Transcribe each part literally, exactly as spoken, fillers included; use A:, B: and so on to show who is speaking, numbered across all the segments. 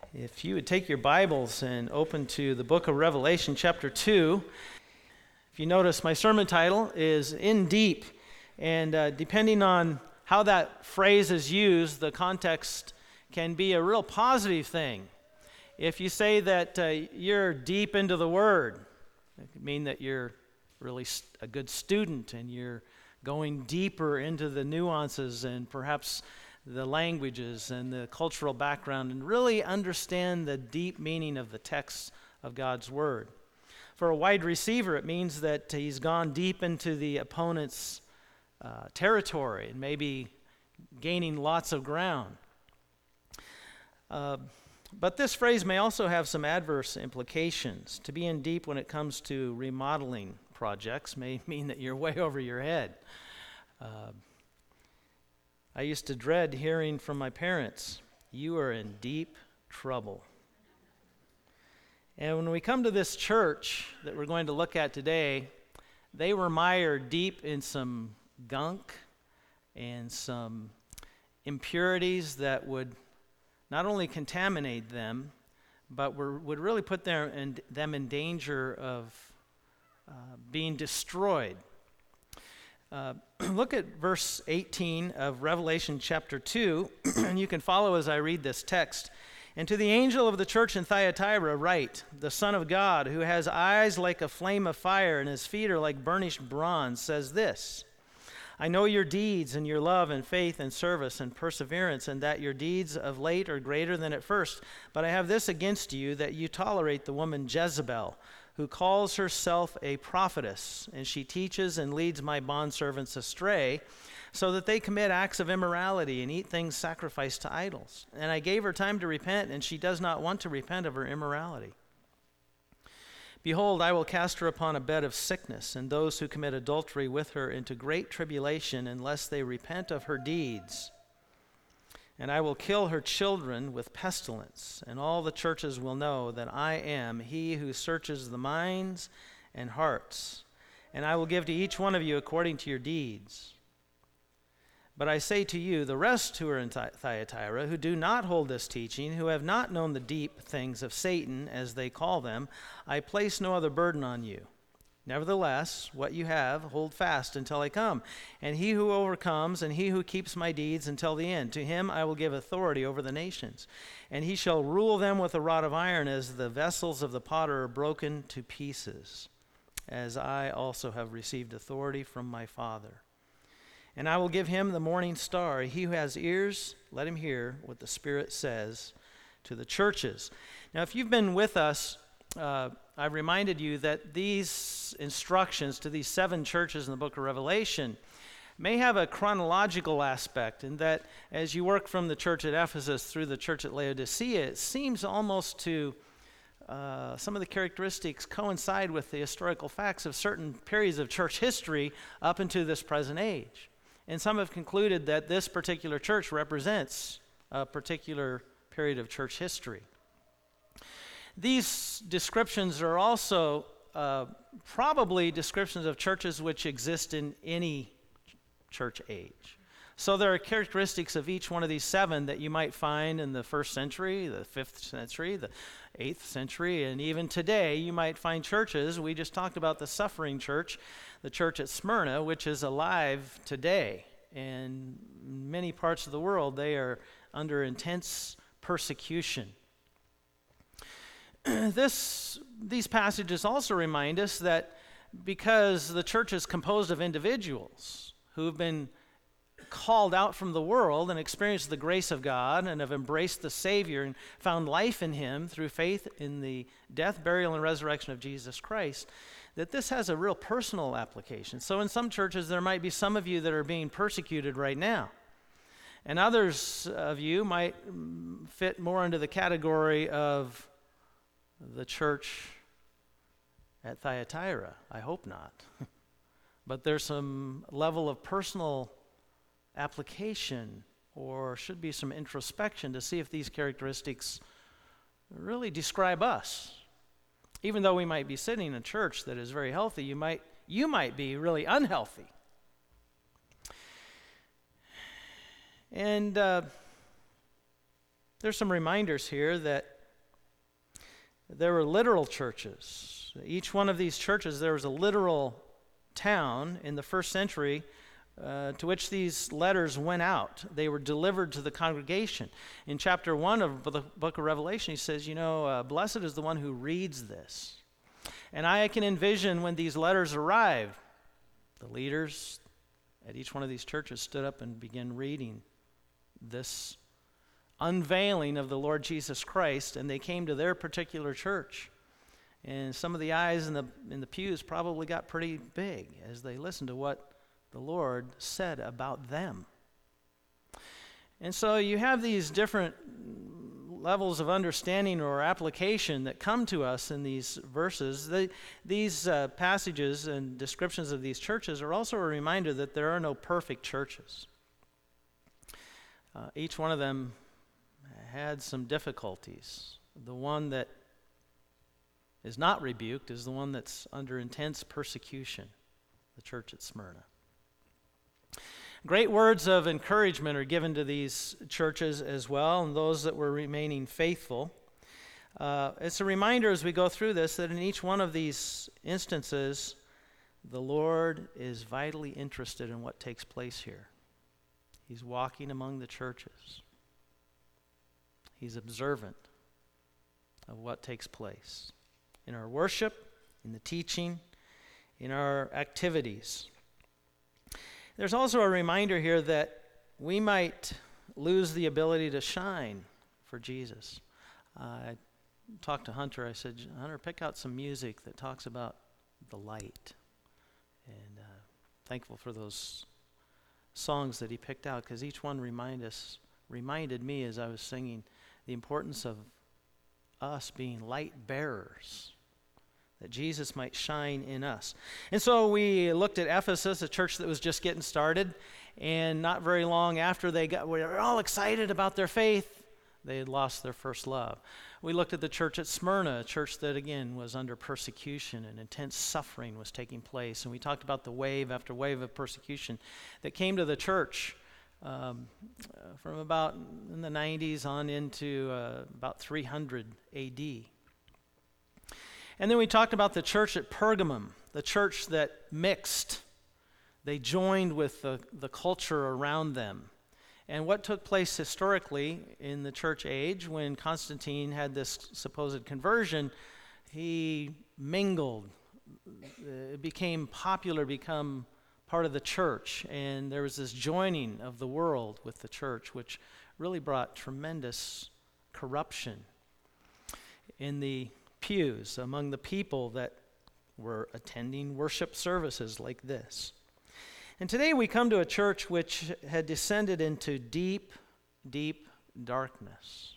A: If you would take your Bibles and open to the book of Revelation, chapter two. If you notice, my sermon title is In Deep. And uh, depending on how that phrase is used, the context can be a real positive thing. If you say that uh, you're deep into the Word, it could mean that you're really a good student and you're going deeper into the nuances and perhaps the languages and the cultural background and really understand the deep meaning of the text of God's Word. For a wide receiver, it means that he's gone deep into the opponent's uh, territory and maybe gaining lots of ground. Uh, but this phrase may also have some adverse implications. To be in deep when it comes to remodeling projects may mean that you're way over your head. Uh, I used to dread hearing from my parents, "You are in deep trouble." And when we come to this church that we're going to look at today, they were mired deep in some gunk and some impurities that would not only contaminate them, but were, would really put their, in, them in danger of uh, being destroyed. Uh, look at verse eighteen of Revelation chapter two, and you can follow as I read this text. "And to the angel of the church in Thyatira write, the Son of God, who has eyes like a flame of fire and his feet are like burnished bronze, says this: I know your deeds and your love and faith and service and perseverance, and that your deeds of late are greater than at first. But I have this against you, that you tolerate the woman Jezebel, who calls herself a prophetess, and she teaches and leads my bondservants astray, so that they commit acts of immorality and eat things sacrificed to idols. And I gave her time to repent, and she does not want to repent of her immorality. Behold, I will cast her upon a bed of sickness, and those who commit adultery with her into great tribulation, unless they repent of her deeds. And I will kill her children with pestilence, and all the churches will know that I am he who searches the minds and hearts. And I will give to each one of you according to your deeds. But I say to you, the rest who are in Thyatira, who do not hold this teaching, who have not known the deep things of Satan, as they call them, I place no other burden on you. Nevertheless, what you have, hold fast until I come. And he who overcomes, and he who keeps my deeds until the end, to him I will give authority over the nations. And he shall rule them with a rod of iron, as the vessels of the potter are broken to pieces, as I also have received authority from my Father. And I will give him the morning star. He who has ears, let him hear what the Spirit says to the churches." Now, if you've been with us, uh, I've reminded you that these instructions to these seven churches in the book of Revelation may have a chronological aspect, in that as you work from the church at Ephesus through the church at Laodicea, it seems almost to uh, some of the characteristics coincide with the historical facts of certain periods of church history up into this present age. And some have concluded that this particular church represents a particular period of church history. These descriptions are also uh, probably descriptions of churches which exist in any church age. So there are characteristics of each one of these seven that you might find in the first century, the fifth century, the eighth century, and even today you might find churches. We just talked about the suffering church, the church at Smyrna, which is alive today. And in many parts of the world, they are under intense persecution. This, these passages also remind us that because the church is composed of individuals who have been called out from the world and experienced the grace of God and have embraced the Savior and found life in Him through faith in the death, burial, and resurrection of Jesus Christ, that this has a real personal application. So in some churches, there might be some of you that are being persecuted right now. And others of you might fit more into the category of the church at Thyatira. I hope not. But there's some level of personal application, or should be some introspection to see if these characteristics really describe us. Even though we might be sitting in a church that is very healthy, you might you might be really unhealthy. And uh, there's some reminders here that there were literal churches. Each one of these churches, there was a literal town in the first century uh, to which these letters went out. They were delivered to the congregation. In chapter one of the book of Revelation, he says, you know, uh, blessed is the one who reads this. And I can envision when these letters arrived, the leaders at each one of these churches stood up and began reading this unveiling of the Lord Jesus Christ, and they came to their particular church. And some of the eyes in the in the pews probably got pretty big as they listened to what the Lord said about them. And so you have these different levels of understanding or application that come to us in these verses. The, these uh, passages and descriptions of these churches are also a reminder that there are no perfect churches. Uh, each one of them had some difficulties. The one that is not rebuked is the one that's under intense persecution, the church at Smyrna. Great words of encouragement are given to these churches as well, and those that were remaining faithful. Uh, it's a reminder as we go through this that in each one of these instances, the Lord is vitally interested in what takes place here. He's walking among the churches. He's observant of what takes place in our worship, in the teaching, in our activities. There's also a reminder here that we might lose the ability to shine for Jesus. Uh, I talked to Hunter. I said, Hunter, pick out some music that talks about the light. And uh, thankful for those songs that he picked out, because each one remind us, reminded me as I was singing the importance of us being light bearers, that Jesus might shine in us. And so we looked at Ephesus, a church that was just getting started, and not very long after they got, we were all excited about their faith, they had lost their first love. We looked at the church at Smyrna, a church that again was under persecution and intense suffering was taking place. And we talked about the wave after wave of persecution that came to the church um, uh, from about in the nineties on into uh, about three hundred A D. And then we talked about the church at Pergamum, the church that mixed. They joined with the, the culture around them. And what took place historically in the church age when Constantine had this supposed conversion, he mingled. It became popular, become part of the church. And there was this joining of the world with the church, which really brought tremendous corruption in the pews among the people that were attending worship services like this. And today we come to a church which had descended into deep, deep darkness.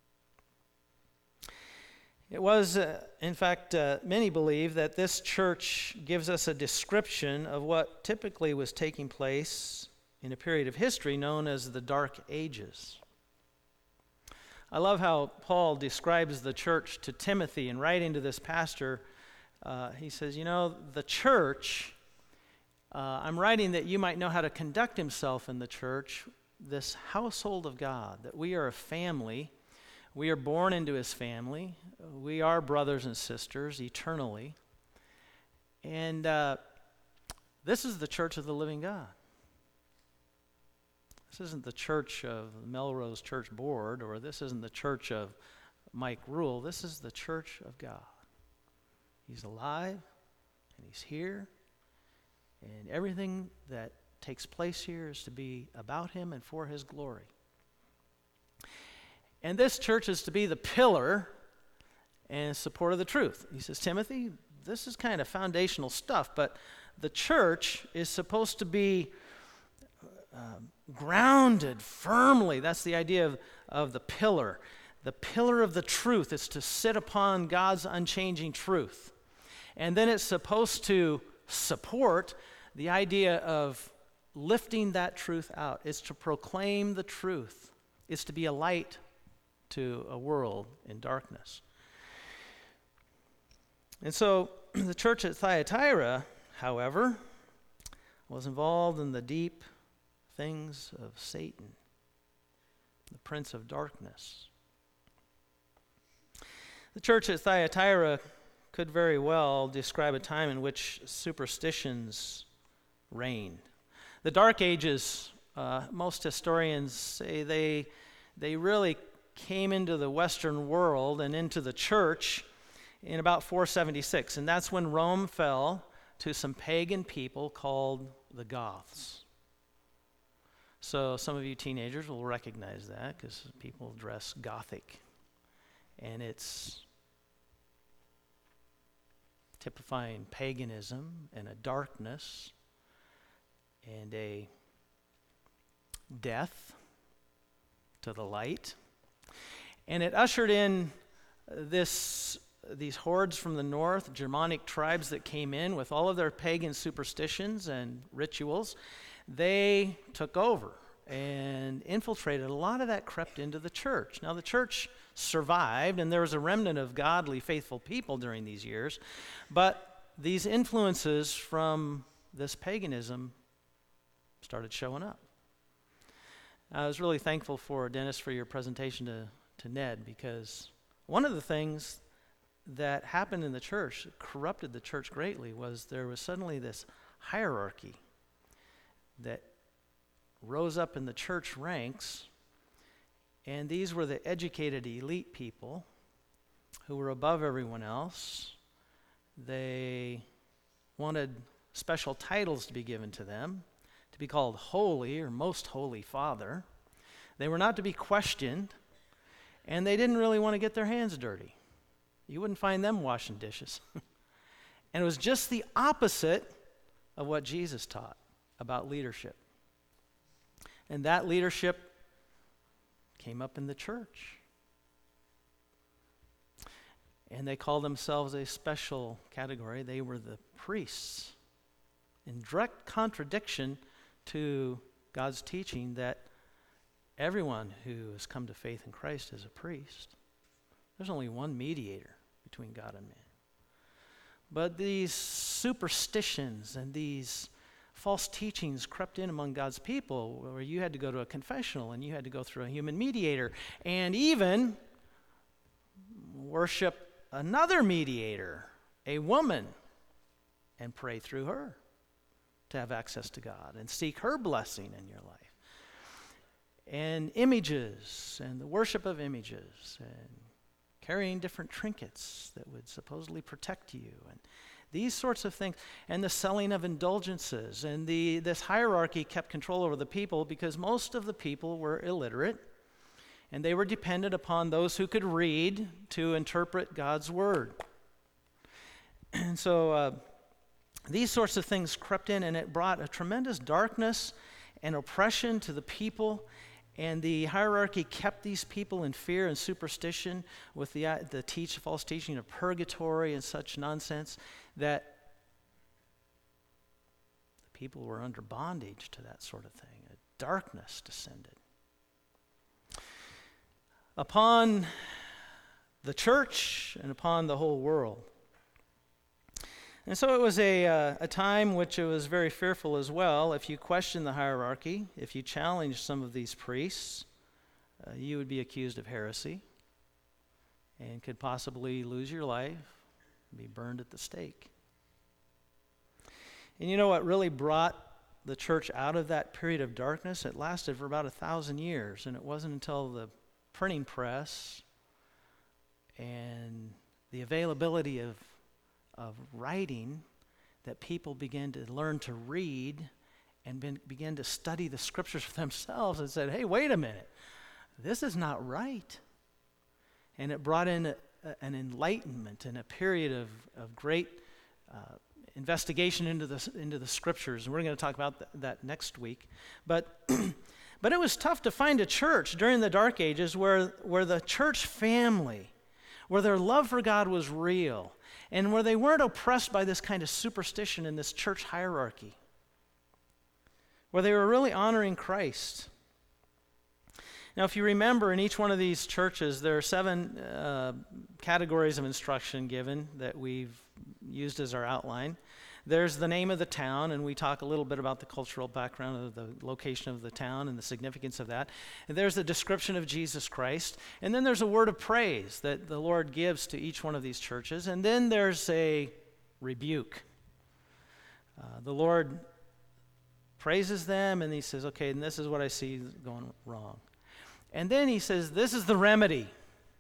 A: It was, uh, in fact, uh, many believe that this church gives us a description of what typically was taking place in a period of history known as the Dark Ages. I love how Paul describes the church to Timothy, and writing to this pastor, uh, he says, you know, the church, uh, I'm writing that you might know how to conduct himself in the church, this household of God, that we are a family, we are born into his family, we are brothers and sisters eternally, and uh, this is the church of the living God. This isn't the church of the Melrose Church Board, or this isn't the church of Mike Rule. This is the church of God. He's alive, and he's here, and everything that takes place here is to be about him and for his glory. And this church is to be the pillar and support of the truth. He says, Timothy, this is kind of foundational stuff, but the church is supposed to be Um, grounded firmly. That's the idea of, of the pillar. The pillar of the truth is to sit upon God's unchanging truth. And then it's supposed to support the idea of lifting that truth out. It's to proclaim the truth. It's to be a light to a world in darkness. And so the church at Thyatira, however, was involved in the deep things of Satan, the prince of darkness. The church at Thyatira could very well describe a time in which superstitions reigned. The Dark Ages, uh, most historians say they, they really came into the Western world and into the church in about four seventy-six, and that's when Rome fell to some pagan people called the Goths. So some of you teenagers will recognize that because people dress Gothic, and it's typifying paganism and a darkness and a death to the light. And it ushered in this these hordes from the north, Germanic tribes that came in with all of their pagan superstitions and rituals. They took over and infiltrated. A lot of that crept into the church. Now the church survived, and there was a remnant of godly, faithful people during these years, but these influences from this paganism started showing up. I was really thankful for Dennis for your presentation to, to Ned, because one of the things that happened in the church, corrupted the church greatly, was there was suddenly this hierarchy that rose up in the church ranks, and these were the educated elite people who were above everyone else. They wanted special titles to be given to them, to be called Holy or Most Holy Father. They were not to be questioned, and they didn't really want to get their hands dirty. You wouldn't find them washing dishes. And it was just the opposite of what Jesus taught about leadership. And that leadership came up in the church. And they called themselves a special category. They were the priests, in direct contradiction to God's teaching that everyone who has come to faith in Christ is a priest. There's only one mediator between God and man. But these superstitions and these false teachings crept in among God's people, where you had to go to a confessional and you had to go through a human mediator and even worship another mediator, a woman, and pray through her to have access to God and seek her blessing in your life. And images and the worship of images and carrying different trinkets that would supposedly protect you, and these sorts of things, and the selling of indulgences, and the this hierarchy kept control over the people because most of the people were illiterate, and they were dependent upon those who could read to interpret God's word. And so uh, these sorts of things crept in, and it brought a tremendous darkness and oppression to the people. And the hierarchy kept these people in fear and superstition with the, uh, the teach, false teaching of purgatory and such nonsense, that the people were under bondage to that sort of thing. A darkness descended upon the church and upon the whole world. And so it was a, uh, a time which it was very fearful as well. If you questioned the hierarchy, if you challenged some of these priests, uh, you would be accused of heresy and could possibly lose your life, be burned at the stake. And you know what really brought the church out of that period of darkness? It lasted for about a thousand years, and it wasn't until the printing press and the availability of of writing that people began to learn to read and been, began to study the scriptures for themselves and said, hey, wait a minute, this is not right. And it brought in a, a, an enlightenment and a period of, of great uh, investigation into the, into the scriptures. And we're going to talk about th- that next week. But but it was tough to find a church during the Dark Ages where, where the church family, where their love for God was real, and where they weren't oppressed by this kind of superstition in this church hierarchy, where they were really honoring Christ. Now, if you remember, in each one of these churches, there are seven uh, categories of instruction given that we've used as our outline. there's the name of the town, and we talk a little bit about the cultural background of the location of the town and the significance of that. And there's the description of Jesus Christ. And then there's a word of praise that the Lord gives to each one of these churches. And then there's a rebuke. Uh, the Lord praises them, and he says, okay, and this is what I see going wrong. And then he says, this is the remedy.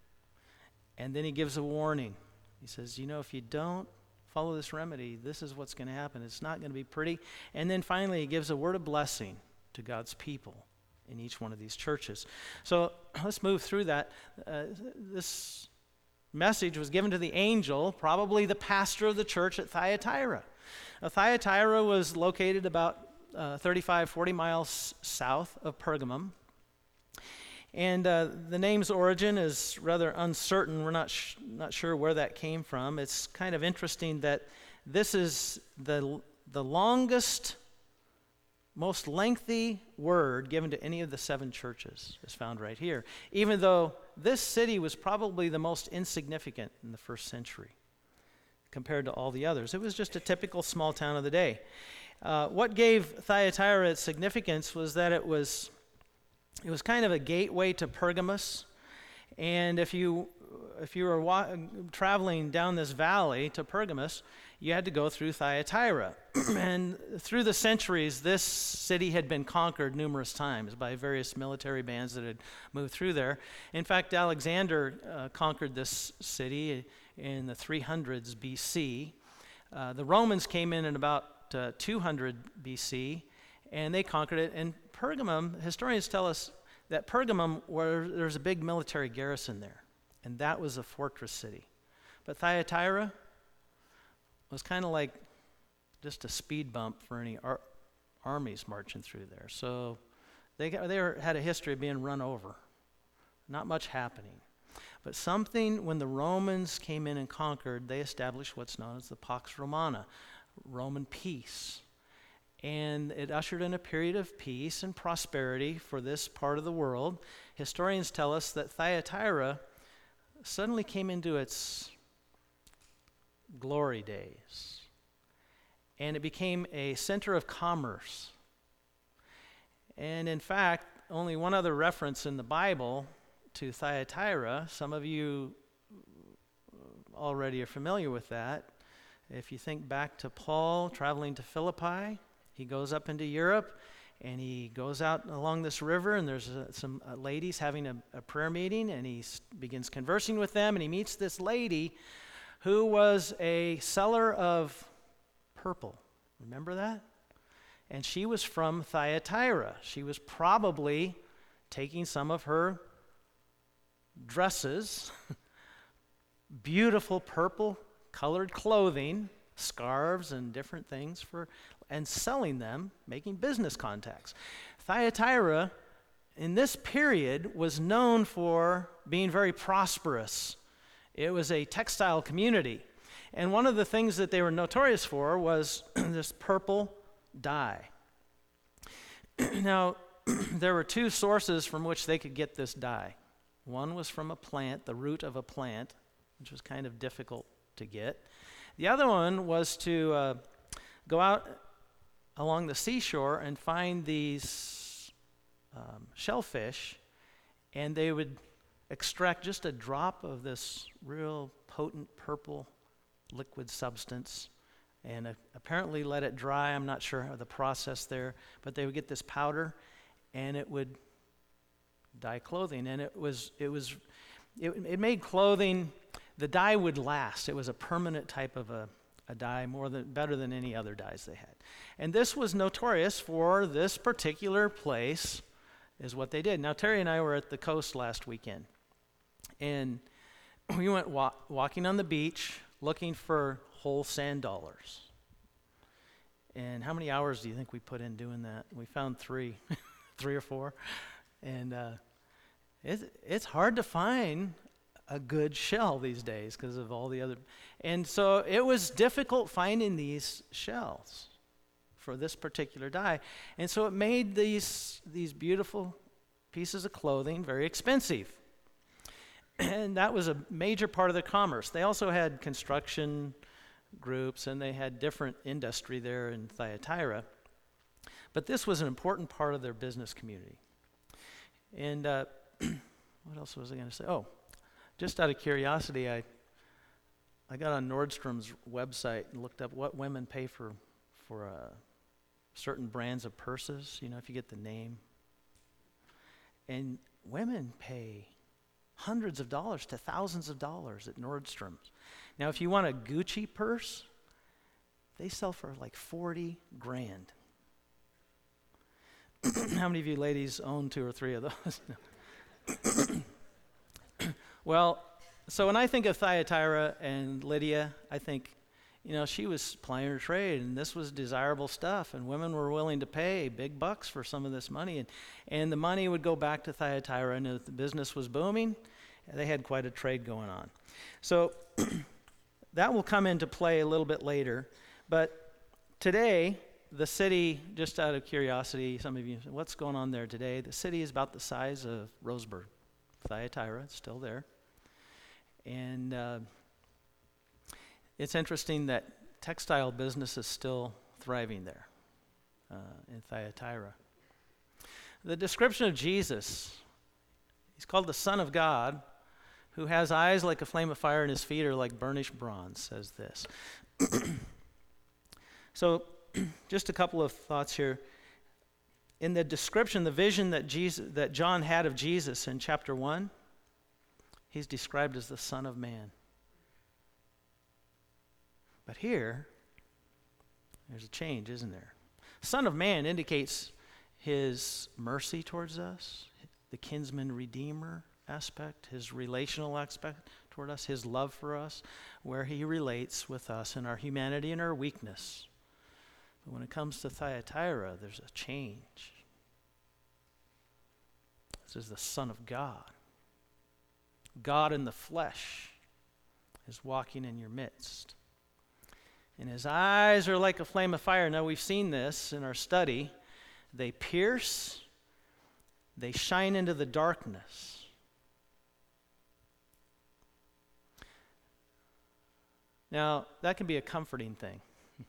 A: And then he gives a warning. He says, you know, if you don't follow this remedy, this is what's going to happen. It's not going to be pretty. And then finally, he gives a word of blessing to God's people in each one of these churches. So let's move through that. Uh, this message was given to the angel, probably the pastor of the church at Thyatira. Now, Thyatira was located about uh, thirty-five, forty miles south of Pergamum. And uh, the name's origin is rather uncertain. We're not sh- not sure where that came from. It's kind of interesting that this is the the longest, most lengthy word given to any of the seven churches is found right here, even though this city was probably the most insignificant in the first century compared to all the others. It was just a typical small town of the day. Uh, what gave Thyatira its significance was that it was It was kind of a gateway to Pergamos, and if you if you were wa- traveling down this valley to Pergamos, you had to go through Thyatira. And through the centuries, this city had been conquered numerous times by various military bands that had moved through there. In fact, Alexander uh, conquered this city in the three hundreds B C. Uh, the Romans came in in about uh, two hundred B C, and they conquered it. And Pergamum, historians tell us that Pergamum, where there's a big military garrison there, and that was a fortress city. But Thyatira was kind of like just a speed bump for any ar- armies marching through there. So they got, they were, had a history of being run over. Not much happening. But something, when the Romans came in and conquered, they established what's known as the Pax Romana, Roman peace. And it ushered in a period of peace and prosperity for this part of the world. Historians tell us that Thyatira suddenly came into its glory days, and it became a center of commerce. And in fact, only one other reference in the Bible to Thyatira. Some of you already are familiar with that. If you think back to Paul traveling to Philippi, he goes up into Europe, and he goes out along this river, and there's uh, some uh, ladies having a, a prayer meeting, and he s- begins conversing with them, and he meets this lady who was a seller of purple. Remember that? And she was from Thyatira. She was probably taking some of her dresses, beautiful purple colored clothing, scarves and different things for and selling them, making business contacts. Thyatira, in this period, was known for being very prosperous. It was a textile community. And one of the things that they were notorious for was this purple dye. Now, there were two sources from which they could get this dye. One was from a plant, the root of a plant, which was kind of difficult to get. The other one was to uh, go out along the seashore and find these um, shellfish, and they would extract just a drop of this real potent purple liquid substance and uh, apparently let it dry. I'm not sure how the process there, but they would get this powder, and it would dye clothing. And it was it was it, it made clothing. The dye would last. It was a permanent type of a, a dye, more than better than any other dyes they had. And this was notorious for this particular place, is what they did. Now, Terry and I were at the coast last weekend, and we went wa- walking on the beach looking for whole sand dollars. And how many hours do you think we put in doing that? We found three, three or four. And uh, it's, it's hard to find a good shell these days because of all the other. And so it was difficult finding these shells for this particular dye. And so it made these, these beautiful pieces of clothing very expensive. And that was a major part of their commerce. They also had construction groups, and they had different industry there in Thyatira. But this was an important part of their business community. And uh, what else was I going to say? Oh, just out of curiosity, I I got on Nordstrom's website and looked up what women pay for for uh, certain brands of purses, you know, if you get the name. And women pay hundreds of dollars to thousands of dollars at Nordstrom's. Now, if you want a Gucci purse, they sell for like forty grand. How many of you ladies own two or three of those? Well, so when I think of Thyatira and Lydia, I think, you know, she was plying her trade, and this was desirable stuff, and women were willing to pay big bucks for some of this money, and, and the money would go back to Thyatira, and if the business was booming, they had quite a trade going on. So that will come into play a little bit later, but today, the city, just out of curiosity, some of you, what's going on there today? The city is about the size of Roseburg. Thyatira, it's still there. And uh, it's interesting that textile business is still thriving there uh, in Thyatira. The description of Jesus, he's called the Son of God, who has eyes like a flame of fire and his feet are like burnished bronze, says this. So, just a couple of thoughts here. In the description, the vision that Jesus, that John had of Jesus in chapter one, he's described as the Son of Man. But here, there's a change, isn't there? Son of Man indicates his mercy towards us, the kinsman redeemer aspect, his relational aspect toward us, his love for us, where he relates with us in our humanity and our weakness. But when it comes to Thyatira, there's a change. This is the Son of God. God in the flesh is walking in your midst. And his eyes are like a flame of fire. Now, we've seen this in our study. They pierce, they shine into the darkness. Now, that can be a comforting thing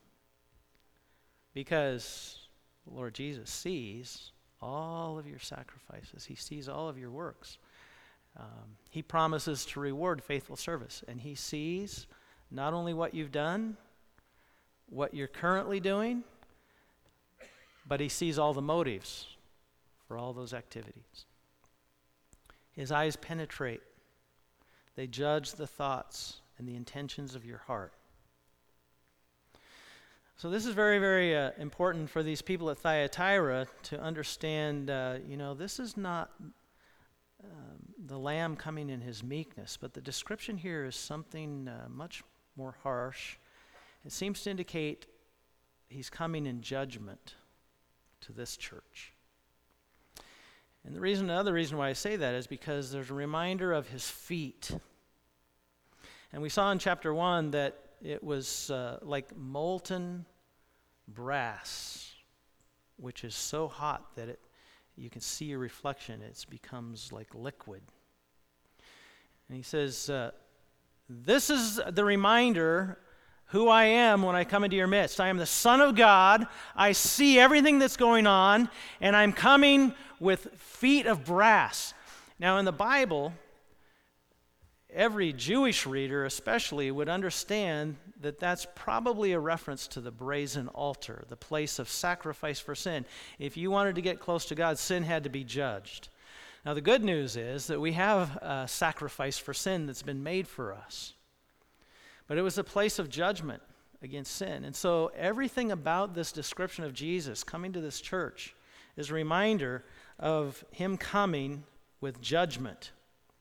A: because the Lord Jesus sees all of your sacrifices. He sees all of your works. Um, he promises to reward faithful service, and he sees not only what you've done, what you're currently doing, but he sees all the motives for all those activities. His eyes penetrate. They judge the thoughts and the intentions of your heart. So this is very, very uh, important for these people at Thyatira to understand, uh, you know, this is not um, the Lamb coming in his meekness, but the description here is something uh, much more harsh. It seems to indicate he's coming in judgment to this church. And the reason, the other reason why I say that is because there's a reminder of his feet. And we saw in chapter one that it was uh, like molten brass, which is so hot that it you can see your reflection. It becomes like liquid. And he says, uh, this is the reminder who I am when I come into your midst. I am the Son of God. I see everything that's going on, and I'm coming with feet of brass. Now, in the Bible, every Jewish reader especially would understand that that's probably a reference to the brazen altar, the place of sacrifice for sin. If you wanted to get close to God, sin had to be judged. Now, the good news is that we have a sacrifice for sin that's been made for us. But it was a place of judgment against sin. And so everything about this description of Jesus coming to this church is a reminder of him coming with judgment.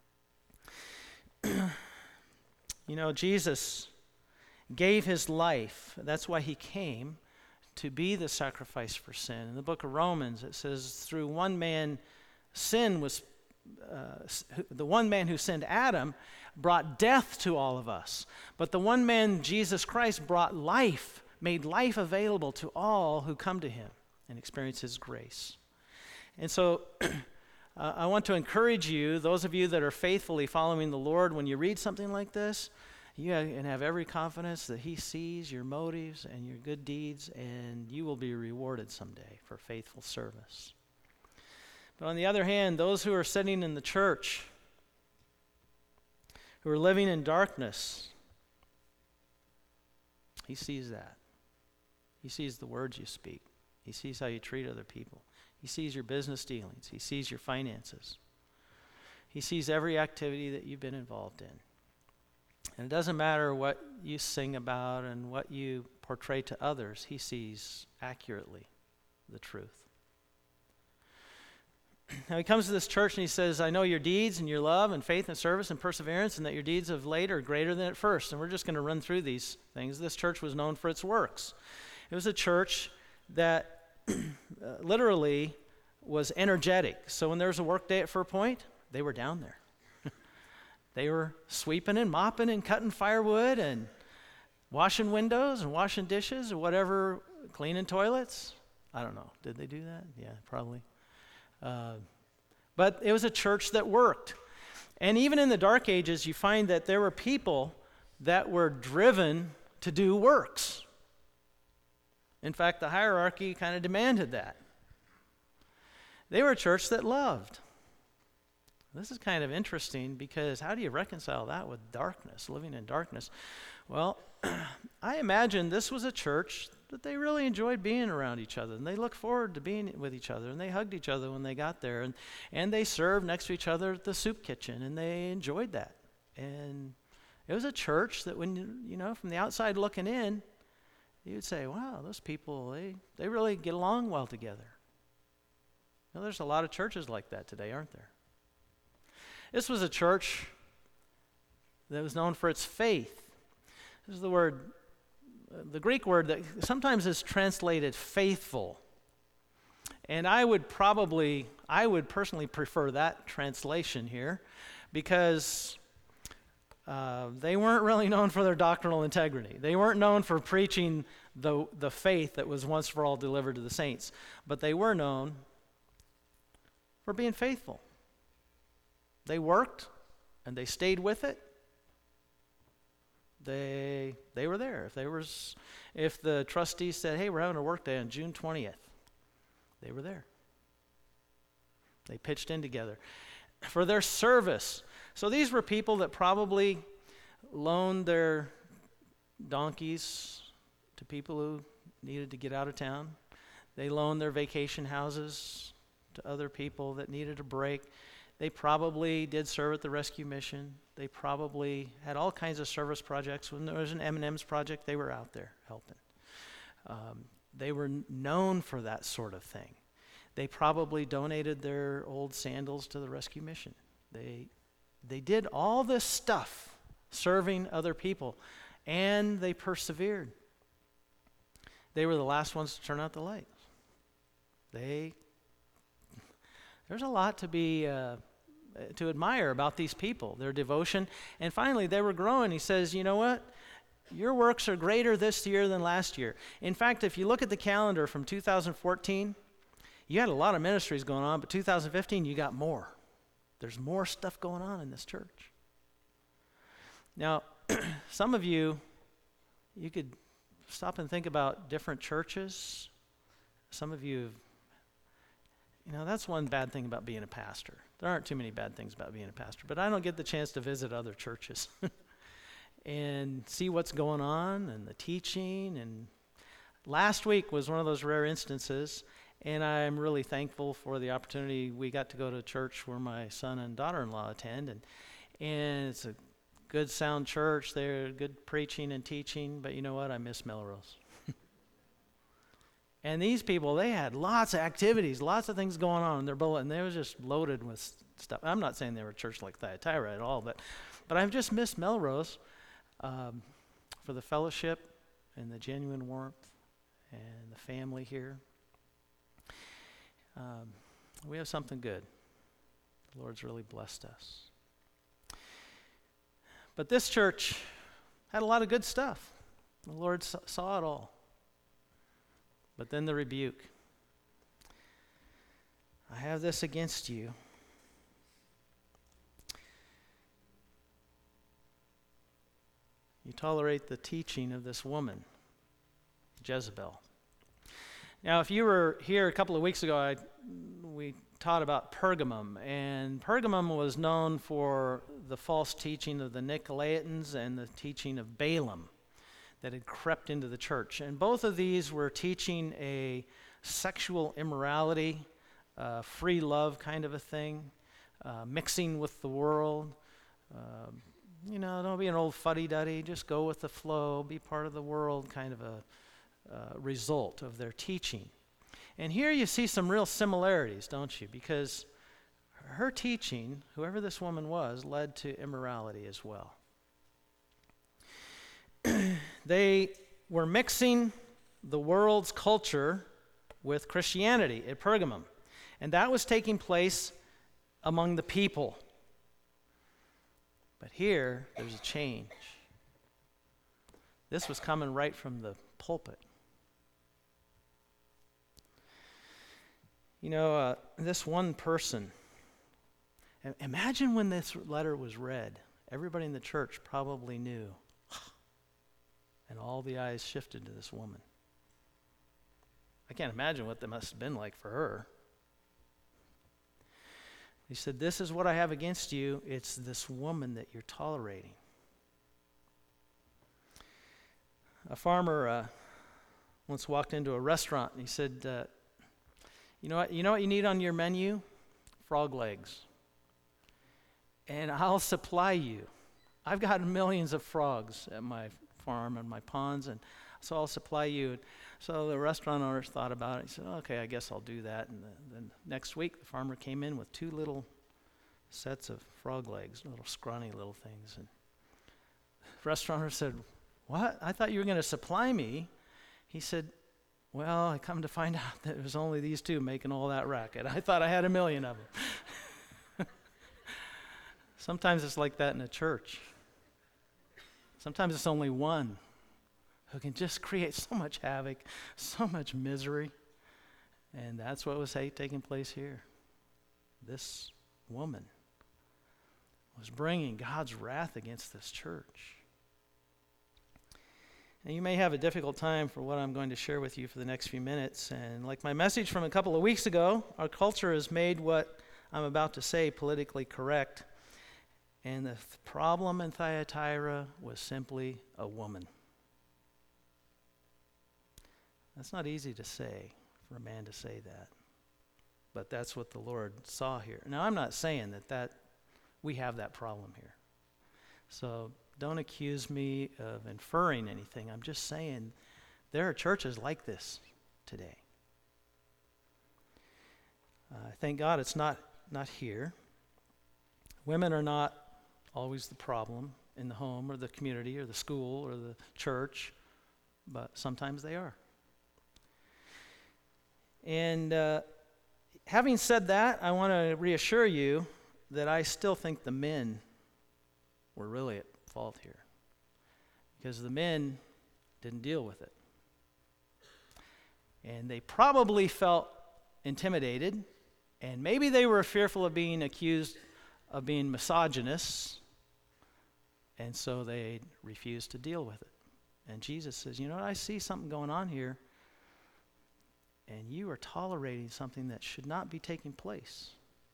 A: You know, Jesus gave his life. That's why he came, to be the sacrifice for sin. In the book of Romans, it says, through one man, sin was, uh, the one man who sinned, Adam, brought death to all of us. But the one man, Jesus Christ, brought life, made life available to all who come to him and experience his grace. And so uh, I want to encourage you, those of you that are faithfully following the Lord, when you read something like this, You can have every confidence that he sees your motives and your good deeds, and you will be rewarded someday for faithful service. But on the other hand, those who are sitting in the church, who are living in darkness, he sees that. He sees the words you speak. He sees how you treat other people. He sees your business dealings. He sees your finances. He sees every activity that you've been involved in. And it doesn't matter what you sing about and what you portray to others, he sees accurately the truth. Now he comes to this church and he says, I know your deeds and your love and faith and service and perseverance, and that your deeds of late are greater than at first. And we're just going to run through these things. This church was known for its works. It was a church that uh, literally was energetic. So when there was a work day at Fur Point, they were down there. They were sweeping and mopping and cutting firewood and washing windows and washing dishes or whatever, cleaning toilets. I don't know. Did they do that? Yeah, probably. Uh, but it was a church that worked. And even in the Dark Ages, you find that there were people that were driven to do works. In fact, the hierarchy kind of demanded that. They were a church that loved. This is kind of interesting because how do you reconcile that with darkness, living in darkness? Well, I imagine this was a church that they really enjoyed being around each other, and they looked forward to being with each other, and they hugged each other when they got there, and, and they served next to each other at the soup kitchen, and they enjoyed that. And it was a church that when, you, you know, from the outside looking in, you would say, wow, those people, they, they really get along well together. Well, there's a lot of churches like that today, aren't there? This was a church that was known for its faith. This is the word, uh, the Greek word that sometimes is translated faithful. And I would probably, I would personally prefer that translation here because uh, they weren't really known for their doctrinal integrity. They weren't known for preaching the, the faith that was once for all delivered to the saints. But they were known for being faithful. They worked, and they stayed with it. They they were there. If there was, if the trustees said, "Hey, we're having a work day on June twentieth," they were there. They pitched in together for their service. So these were people that probably loaned their donkeys to people who needed to get out of town. They loaned their vacation houses to other people that needed a break. They probably did serve at the rescue mission. They probably had all kinds of service projects. When there was an M and M's project, they were out there helping. Um, they were known for that sort of thing. They probably donated their old sandals to the rescue mission. They, they did all this stuff, serving other people, and they persevered. They were the last ones to turn out the lights. They, there's a lot to be... Uh, to admire about these people, their devotion. And finally, they were growing. He says, you know what? Your works are greater this year than last year. In fact, if you look at the calendar from two thousand fourteen, you had a lot of ministries going on, but two thousand fifteen, you got more. There's more stuff going on in this church. Now, some of you, you could stop and think about different churches. Some of you, you know, that's one bad thing about being a pastor. There aren't too many bad things about being a pastor, but I don't get the chance to visit other churches and see what's going on and the teaching. And last week was one of those rare instances, and I'm really thankful for the opportunity. We got to go to a church where my son and daughter-in-law attend, and and it's a good, sound church. They're good preaching and teaching, but you know what? I miss Melrose. And these people, they had lots of activities, lots of things going on in their bulletin. They were just loaded with stuff. I'm not saying they were a church like Thyatira at all, but but I've just missed Melrose um, for the fellowship and the genuine warmth and the family here. Um, we have something good. The Lord's really blessed us. But this church had a lot of good stuff. The Lord saw, saw it all. But then the rebuke. I have this against you. You tolerate the teaching of this woman, Jezebel. Now, if you were here a couple of weeks ago, I, we taught about Pergamum, and Pergamum was known for the false teaching of the Nicolaitans and the teaching of Balaam that had crept into the church. And both of these were teaching a sexual immorality, uh, free love kind of a thing, uh, mixing with the world. Uh, you know, don't be an old fuddy-duddy, just go with the flow, be part of the world kind of a uh, result of their teaching. And here you see some real similarities, don't you? Because her teaching, whoever this woman was, led to immorality as well. They were mixing the world's culture with Christianity at Pergamum. And that was taking place among the people. But here, there's a change. This was coming right from the pulpit. You know, uh, this one person, imagine when this letter was read, everybody in the church probably knew, and all the eyes shifted to this woman. I can't imagine what that must have been like for her. He said, this is what I have against you. It's this woman that you're tolerating. A farmer uh, once walked into a restaurant and he said, uh, you know what, you know what you need on your menu? Frog legs. And I'll supply you. I've got millions of frogs at my farm and my ponds, and so I'll supply you. So the restaurant owner thought about it. He said, okay, I guess I'll do that. And then next week, the farmer came in with two little sets of frog legs, little scrawny little things. And the restaurant owner said, what? I thought you were going to supply me. He said, well, I come to find out that it was only these two making all that racket. I thought I had a million of them. Sometimes it's like that in a church. Sometimes it's only one who can just create so much havoc, so much misery. And that's what was taking place here. This woman was bringing God's wrath against this church. And you may have a difficult time for what I'm going to share with you for the next few minutes. And like my message from a couple of weeks ago, our culture has made what I'm about to say politically correct. And the th- problem in Thyatira was simply a woman. That's not easy to say, for a man to say that. But that's what the Lord saw here. Now, I'm not saying that, that we have that problem here. So don't accuse me of inferring anything. I'm just saying there are churches like this today. Uh, thank God it's not, not here. Women are not always the problem in the home or the community or the school or the church, but sometimes they are. And uh, having said that, I want to reassure you that I still think the men were really at fault here, because the men didn't deal with it. And they probably felt intimidated, and maybe they were fearful of being accused of being misogynists, and so they refused to deal with it. And Jesus says, you know what, I see something going on here, and you are tolerating something that should not be taking place.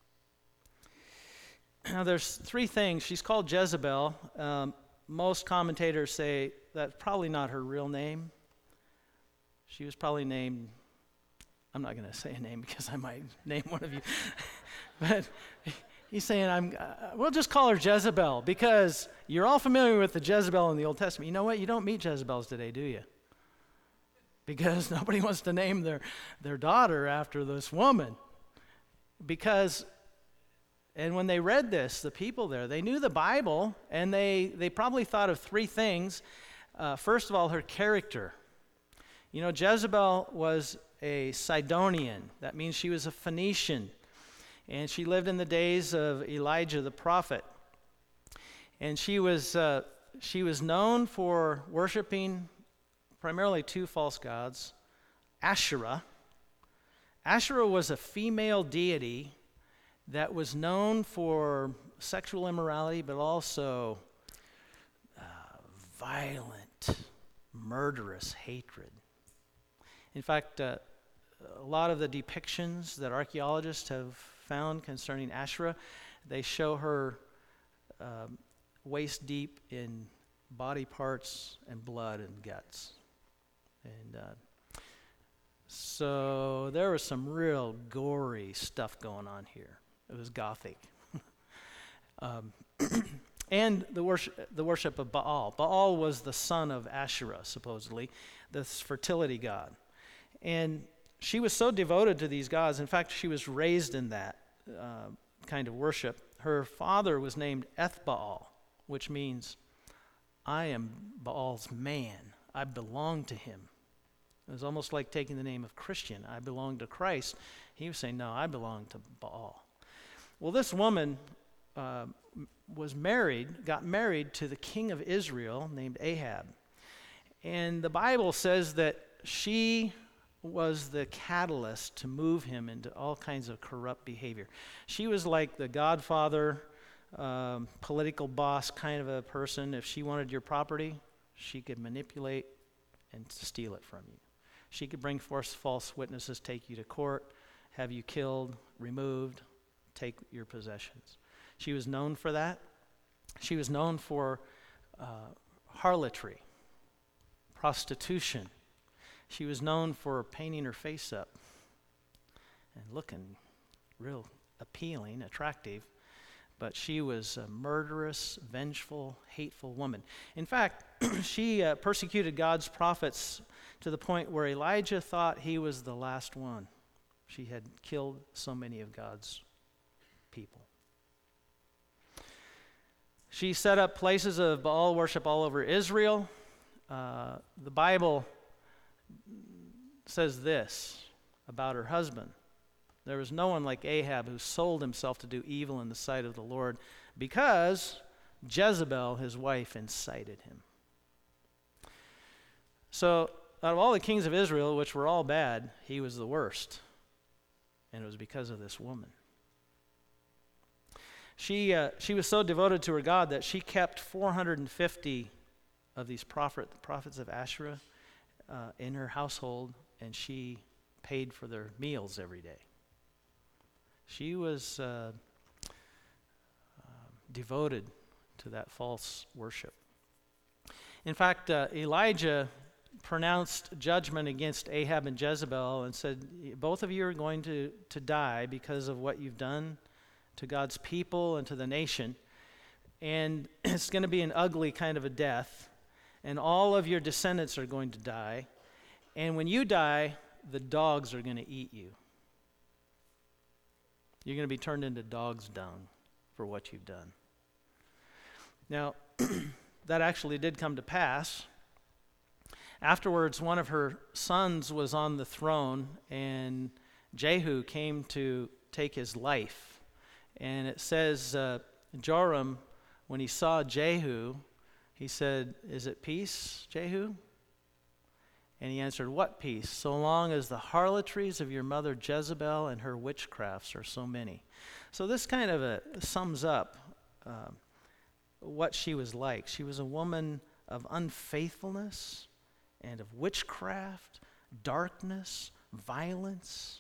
A: Now, there's three things. She's called Jezebel. Um, most commentators say that's probably not her real name. She was probably named, I'm not going to say a name because I might name one of you, but he's saying, I'm. Uh, we'll just call her Jezebel, because you're all familiar with the Jezebel in the Old Testament. You know what? You don't meet Jezebels today, do you? Because nobody wants to name their, their daughter after this woman. Because, and when they read this, the people there, they knew the Bible, and they, they probably thought of three things. Uh, first of all, her character. You know, Jezebel was a Sidonian. That means she was a Phoenician. And she lived in the days of Elijah the prophet. And she was uh, she was known for worshiping primarily two false gods, Asherah. Asherah was a female deity that was known for sexual immorality, but also uh, violent, murderous hatred. In fact, uh, a lot of the depictions that archaeologists have found concerning Asherah, they show her um, waist deep in body parts and blood and guts. And uh, so there was some real gory stuff going on here. It was gothic. um, and the worship, the worship of Baal. Baal was the son of Asherah, supposedly, this fertility god. And she was so devoted to these gods. In fact, she was raised in that uh, kind of worship. Her father was named Ethbaal, which means, I am Baal's man. I belong to him. It was almost like taking the name of Christian. I belong to Christ. He was saying, no, I belong to Baal. Well, this woman uh, was married, got married to the king of Israel named Ahab. And the Bible says that she was the catalyst to move him into all kinds of corrupt behavior. She was like the godfather, um, political boss kind of a person. If she wanted your property, she could manipulate and steal it from you. She could bring forth false witnesses, take you to court, have you killed, removed, take your possessions. She was known for that. She was known for uh, harlotry, prostitution. She was known for painting her face up and looking real appealing, attractive, but she was a murderous, vengeful, hateful woman. In fact, she uh, persecuted God's prophets to the point where Elijah thought he was the last one. She had killed so many of God's people. She set up places of Baal worship all over Israel. Uh, the Bible says this about her husband. There was no one like Ahab who sold himself to do evil in the sight of the Lord because Jezebel, his wife, incited him. So out of all the kings of Israel, which were all bad, he was the worst. And it was because of this woman. She, uh, she was so devoted to her God that she kept four hundred fifty of these prophet, prophets of Asherah uh, in her household, and she paid for their meals every day. She was uh, uh, devoted to that false worship. In fact, uh, Elijah pronounced judgment against Ahab and Jezebel and said, both of you are going to, to die because of what you've done to God's people and to the nation. And it's going to be an ugly kind of a death. And all of your descendants are going to die. And when you die, the dogs are going to eat you. You're going to be turned into dog's dung for what you've done. Now, that actually did come to pass. Afterwards, one of her sons was on the throne, and Jehu came to take his life. And it says, uh, Joram, when he saw Jehu, he said, "Is it peace, Jehu?" And he answered, "What peace? So long as the harlotries of your mother Jezebel and her witchcrafts are so many." So this kind of a, sums up uh, what she was like. She was a woman of unfaithfulness and of witchcraft, darkness, violence.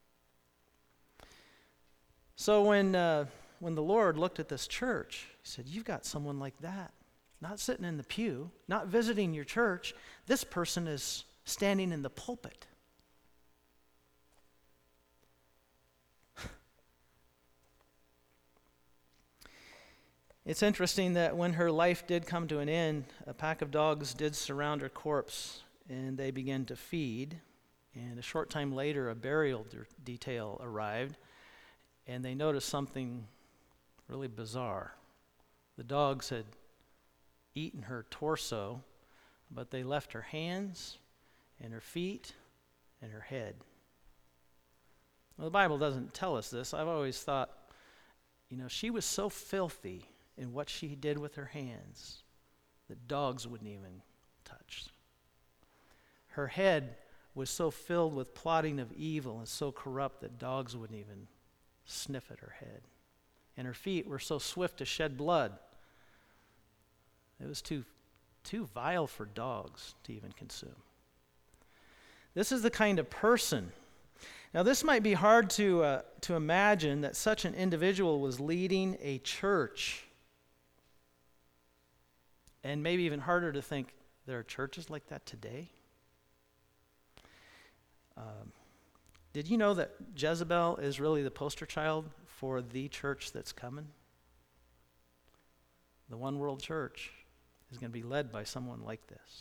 A: So when uh, when the Lord looked at this church, he said, "You've got someone like that. Not sitting in the pew, not visiting your church. This person is standing in the pulpit." It's interesting that when her life did come to an end, a pack of dogs did surround her corpse, and they began to feed. And a short time later, a burial de- detail arrived, and they noticed something really bizarre. The dogs had eaten her torso, but they left her hands and her feet and her head. Well, the Bible doesn't tell us this. I've always thought, you know, she was so filthy in what she did with her hands that dogs wouldn't even touch. Her head was so filled with plotting of evil and so corrupt that dogs wouldn't even sniff at her head. And her feet were so swift to shed blood. It was too too vile for dogs to even consume. This is the kind of person. Now, this might be hard to, uh, to imagine that such an individual was leading a church. And maybe even harder to think there are churches like that today. Um, did you know that Jezebel is really the poster child for the church that's coming? The one world church is going to be led by someone like this.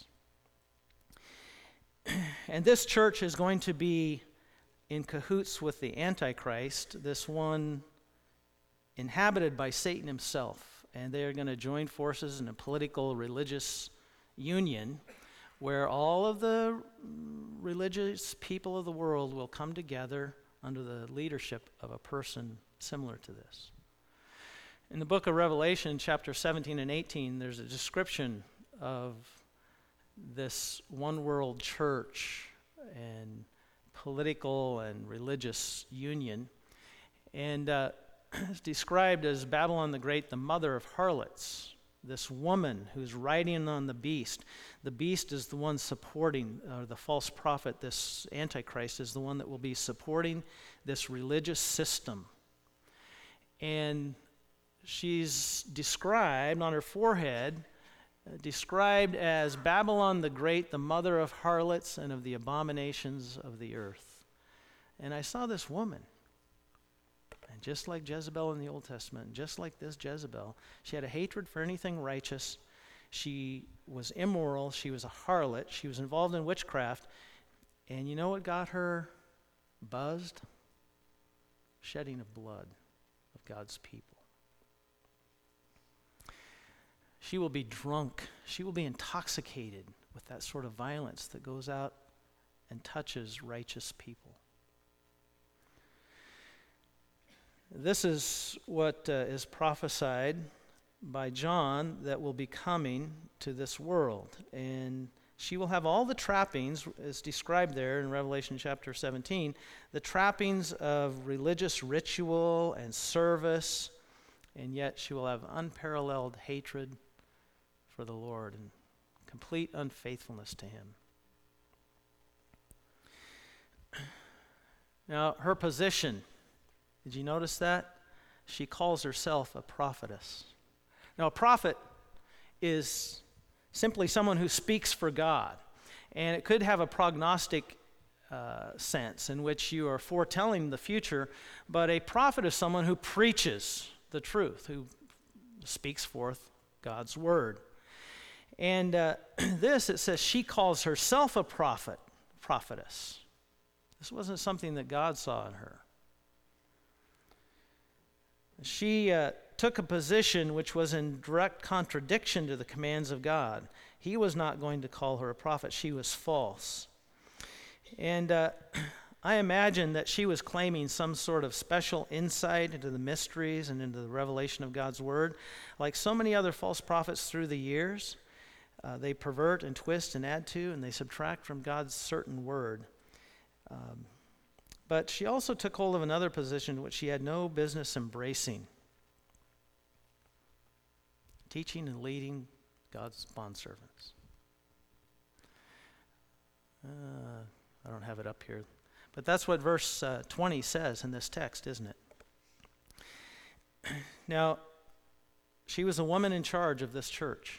A: And this church is going to be in cahoots with the Antichrist, this one inhabited by Satan himself. And they are going to join forces in a political, religious union where all of the religious people of the world will come together under the leadership of a person similar to this. In the book of Revelation, chapter seventeen and eighteen, there's a description of this one world church and political and religious union. And uh, it's described as Babylon the Great, the mother of harlots. This woman who's riding on the beast. The beast is the one supporting, or the false prophet, this Antichrist, is the one that will be supporting this religious system. And she's described on her forehead, uh, described as Babylon the Great, the mother of harlots and of the abominations of the earth. And I saw this woman. And just like Jezebel in the Old Testament, just like this Jezebel, she had a hatred for anything righteous. She was immoral. She was a harlot. She was involved in witchcraft. And you know what got her buzzed? Shedding of blood of God's people. She will be drunk. She will be intoxicated with that sort of violence that goes out and touches righteous people. This is what uh, is prophesied by John that will be coming to this world. And she will have all the trappings, as described there in Revelation chapter seventeen, the trappings of religious ritual and service, and yet she will have unparalleled hatred for the Lord and complete unfaithfulness to him. Now, her position, did you notice that? She calls herself a prophetess. Now, a prophet is simply someone who speaks for God. And it could have a prognostic uh, sense in which you are foretelling the future, but a prophet is someone who preaches the truth, who speaks forth God's word. And uh, this, it says she calls herself a prophet, prophetess. This wasn't something that God saw in her. She uh, took a position which was in direct contradiction to the commands of God. He was not going to call her a prophet. She was false. And uh, I imagine that she was claiming some sort of special insight into the mysteries and into the revelation of God's word. Like so many other false prophets through the years, uh, they pervert and twist and add to, and they subtract from God's certain word. Um, But she also took hold of another position which she had no business embracing. Teaching and leading God's bondservants. Uh, I don't have it up here. But that's what verse uh, twenty says in this text, isn't it? Now, she was a woman in charge of this church.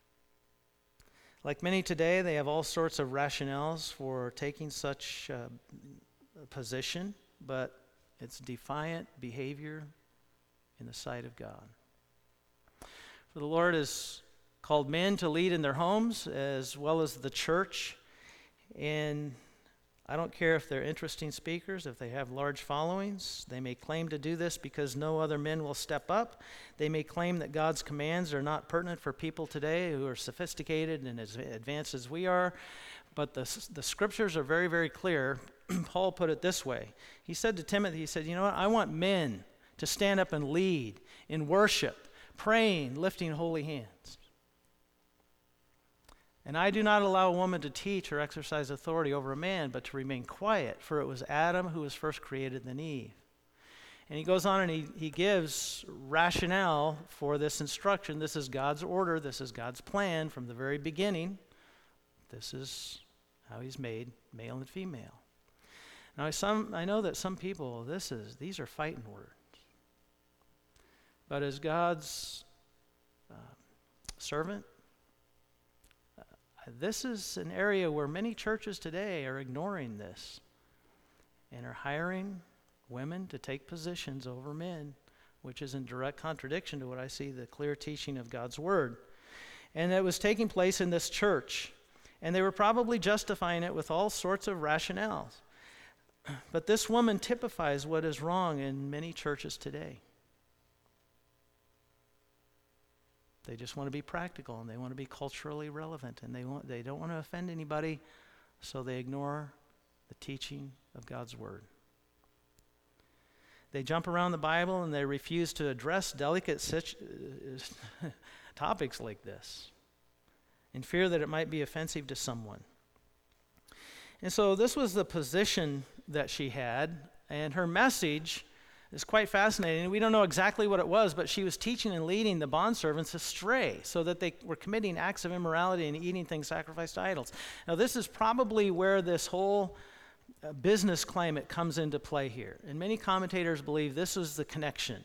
A: Like many today, they have all sorts of rationales for taking such uh, position, but it's defiant behavior in the sight of God. For the Lord has called men to lead in their homes as well as the church, and I don't care if they're interesting speakers, if they have large followings. They may claim to do this because no other men will step up. They may claim that God's commands are not pertinent for people today who are sophisticated and as advanced as we are, but the, the scriptures are very, very clear. Paul put it this way. He said to Timothy, he said, you know what, I want men to stand up and lead in worship, praying, lifting holy hands. And I do not allow a woman to teach or exercise authority over a man, but to remain quiet, for it was Adam who was first created, then Eve. And he goes on and he, he gives rationale for this instruction. This is God's order. This is God's plan from the very beginning. This is how he's made male and female. Now, some, I know that some people, this is these are fighting words. But as God's uh, servant, uh, this is an area where many churches today are ignoring this and are hiring women to take positions over men, which is in direct contradiction to what I see the clear teaching of God's word. And it was taking place in this church, and they were probably justifying it with all sorts of rationales. But this woman typifies what is wrong in many churches today. They just want to be practical, and they want to be culturally relevant, and they want they don't want to offend anybody, so they ignore the teaching of God's word. They jump around the Bible and they refuse to address delicate situ- topics like this in fear that it might be offensive to someone. And so this was the position that she had, and her message is quite fascinating. We don't know exactly what it was, but she was teaching and leading the bondservants astray so that they were committing acts of immorality and eating things sacrificed to idols. Now this is probably where this whole uh, business climate comes into play here. And many commentators believe this is the connection.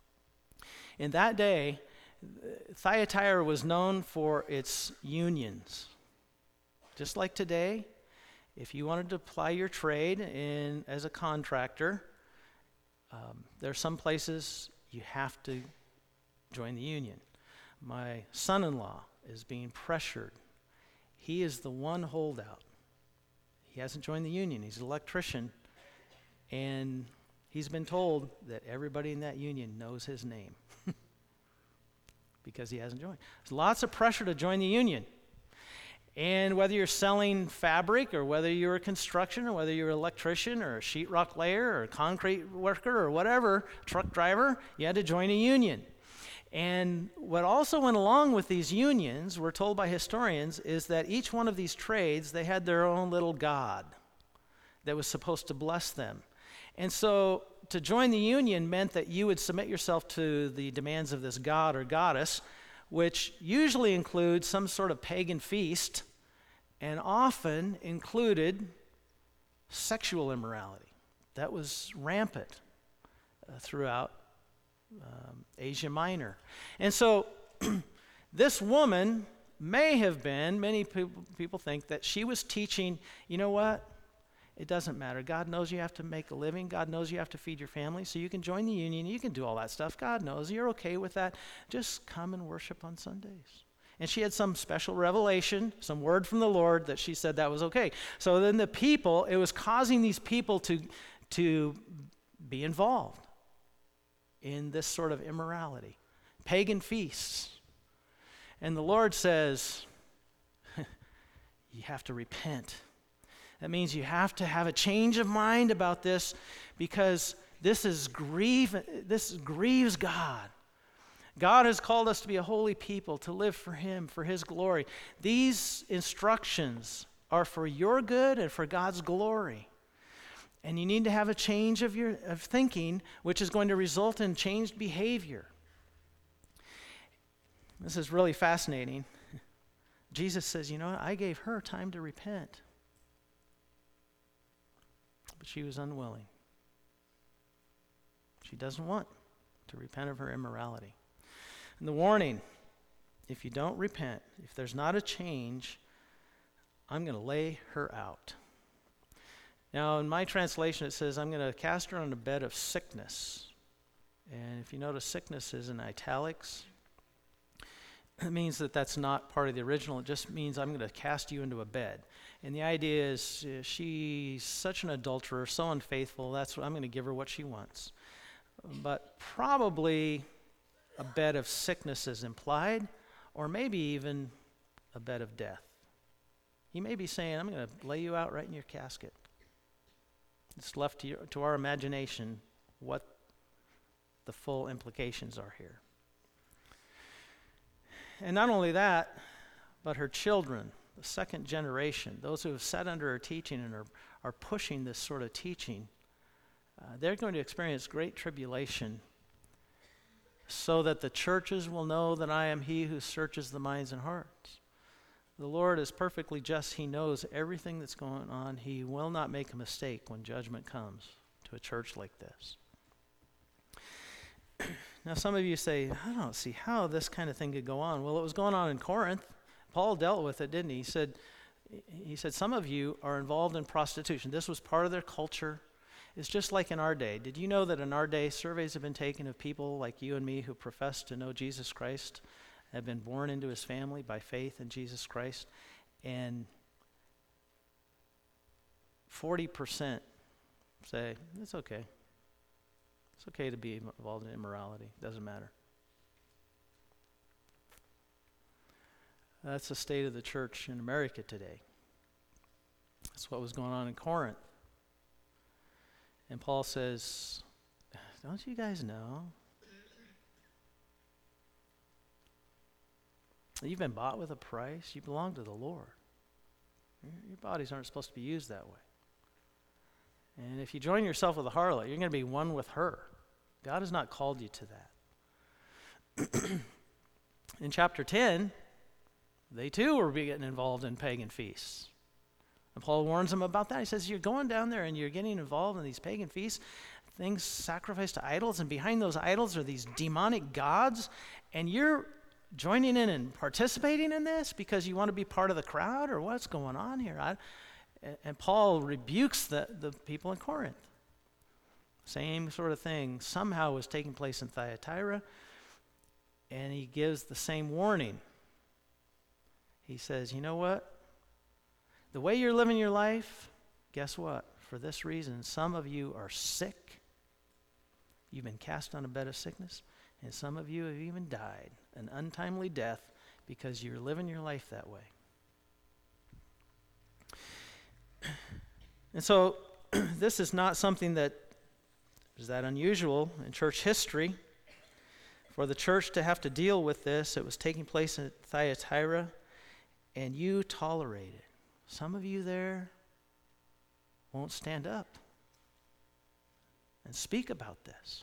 A: In that day, Thyatira was known for its unions. Just like today, if you wanted to ply your trade in as a contractor, um, there are some places you have to join the union. My son-in-law is being pressured. He is the one holdout. He hasn't joined the union. He's an electrician, and he's been told that everybody in that union knows his name because he hasn't joined. There's lots of pressure to join the union. And whether you're selling fabric, or whether you're a construction, or whether you're an electrician, or a sheetrock layer, or a concrete worker, or whatever, truck driver, you had to join a union. And what also went along with these unions, we're told by historians, is that each one of these trades, they had their own little god that was supposed to bless them. And so to join the union meant that you would submit yourself to the demands of this god or goddess, which usually includes some sort of pagan feast, and often included sexual immorality. That was rampant uh, throughout um, Asia Minor. And so this woman may have been, many people, people think that she was teaching, you know what? It doesn't matter. God knows you have to make a living. God knows you have to feed your family, so you can join the union. You can do all that stuff. God knows you're okay with that. Just come and worship on Sundays. And she had some special revelation, some word from the Lord that she said that was okay. So then the people, it was causing these people to, to be involved in this sort of immorality, pagan feasts. And the Lord says, you have to repent. That means you have to have a change of mind about this, because this is grieve, this grieves God. God has called us to be a holy people, to live for Him, for His glory. These instructions are for your good and for God's glory. And you need to have a change of your of thinking, which is going to result in changed behavior. This is really fascinating. Jesus says, you know what? I gave her time to repent. But she was unwilling. She doesn't want to repent of her immorality. And the warning, if you don't repent, if there's not a change, I'm going to lay her out. Now, in my translation, it says, I'm going to cast her on a bed of sickness. And if you notice, sickness is in italics. It means that that's not part of the original. It just means I'm going to cast you into a bed. And the idea is uh, she's such an adulterer, so unfaithful, that's what I'm going to give her what she wants. But probably a bed of sickness is implied, or maybe even a bed of death. He may be saying, I'm going to lay you out right in your casket. It's left to, your, to our imagination what the full implications are here. And not only that, but her children, the second generation, those who have sat under her teaching and are, are pushing this sort of teaching, uh, they're going to experience great tribulation so that the churches will know that I am he who searches the minds and hearts. The Lord is perfectly just. He knows everything that's going on. He will not make a mistake when judgment comes to a church like this. Now, some of you say, I don't see how this kind of thing could go on. Well, it was going on in Corinth. Paul dealt with it, didn't he? He said, he said, some of you are involved in prostitution. This was part of their culture. It's just like in our day. Did you know that in our day, surveys have been taken of people like you and me who profess to know Jesus Christ, have been born into his family by faith in Jesus Christ, and forty percent say, it's okay. It's okay to be involved in immorality. Doesn't matter. That's the state of the church in America today. That's what was going on in Corinth. And Paul says, don't you guys know? You've been bought with a price. You belong to the Lord. Your, your bodies aren't supposed to be used that way. And if you join yourself with a harlot, you're going to be one with her. God has not called you to that. In chapter ten, they too were getting involved in pagan feasts. And Paul warns them about that. He says, you're going down there and you're getting involved in these pagan feasts, things sacrificed to idols, and behind those idols are these demonic gods, and you're joining in and participating in this because you want to be part of the crowd, or what's going on here? I, and Paul rebukes the, the people in Corinth. Same sort of thing somehow was taking place in Thyatira, and he gives the same warning. He says, you know what? The way you're living your life, guess what? For this reason, some of you are sick. You've been cast on a bed of sickness, and some of you have even died an untimely death because you're living your life that way. And so this is not something that is that unusual in church history. For the church to have to deal with this, it was taking place in Thyatira, and you tolerate it. Some of you there won't stand up and speak about this.